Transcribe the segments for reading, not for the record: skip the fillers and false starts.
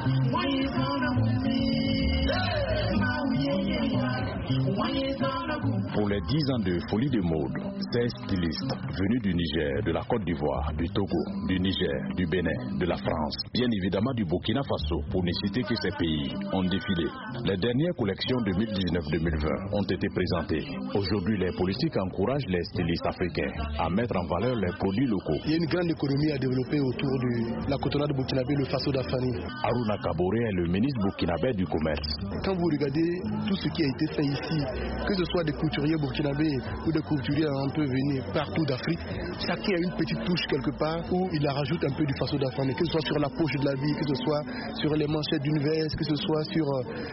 Pour les 10 ans de Folie de mode, 16 stylistes venus du Niger, de la Côte d'Ivoire, du Togo, du Niger, du Bénin, de la France, bien évidemment du Burkina Faso, pour ne citer que ces pays, ont défilé. Les dernières collections 2019-2020 ont été présentées. Aujourd'hui, les politiques encouragent les stylistes africains à mettre en valeur les produits locaux. Il y a une grande économie à développer autour de la cotonade burkinabé, le Faso d'Afani. Aruna Kabore est le ministre burkinabé du commerce. Quand vous regardez tout ce qui a été fait ici, que ce soit des couturiers burkinabés ou des couturiers un peu venus partout d'Afrique, chacun a une petite touche quelque part où il la rajoute un peu du Faso d'Afani, que ce soit sur la poche de la vie, que ce soit sur les manchettes d'une veste, que ce soit sur,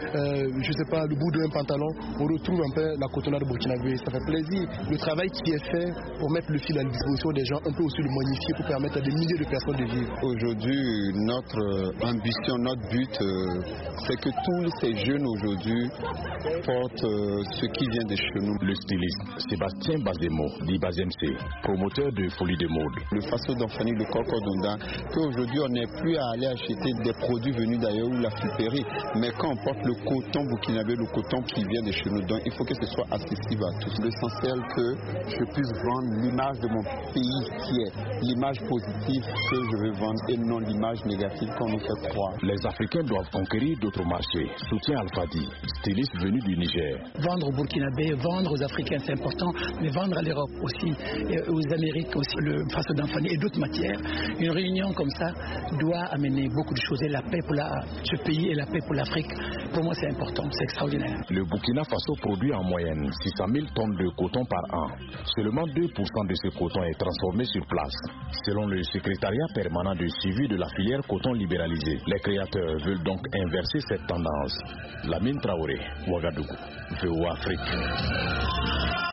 je sais pas, le bout d'un pantalon, on retrouve un peu la cotonade burkinabé. Ça fait plaisir. Le travail qui est fait pour mettre le fil à la disposition des gens, on peut aussi le magnifier pour permettre à des milliers de personnes de vivre. Aujourd'hui, notre ambition, notre but, c'est que tous ces jeunes aujourd'hui portent ce qui vient de chez nous. Le styliste Sébastien Bazemo, dit Bazemse, promoteur de Folie de mode. Le Faso d'Anfani, le Cocodonda, qu'aujourd'hui on n'est plus à aller acheter des produits venus d'ailleurs ou la friperie, mais quand on porte le coton burkinabé, le coton qui vient de chez nous, donc il faut que ce soit accessible à tous. L'essentiel que je puisse vendre l'image de mon pays qui est l'image positive que je veux vendre et non l'image négative qu'on nous fait croire. Les Africains doivent conquérir d'autres marchés. Soutien Alfadi, styliste venu du Niger. Vendre au Burkinabé, vendre aux Africains, c'est important, mais vendre à l'Europe aussi, et aux Amériques aussi, le Faso d'Anfani et d'autres matières. Une réunion comme ça doit amener beaucoup de choses. Et la paix pour ce pays et la paix pour l'Afrique, pour moi c'est important, c'est extraordinaire. Le Burkina Faso produit en moyenne 600 000 tonnes de coton par an. Seulement 2% de ce coton est transformé sur place. Selon le secrétariat permanent de suivi de la filière coton libéralisée, les créateurs veulent donc inverser cette tendance. Lamine Traoré, Ouagadougou, VOA Afrique.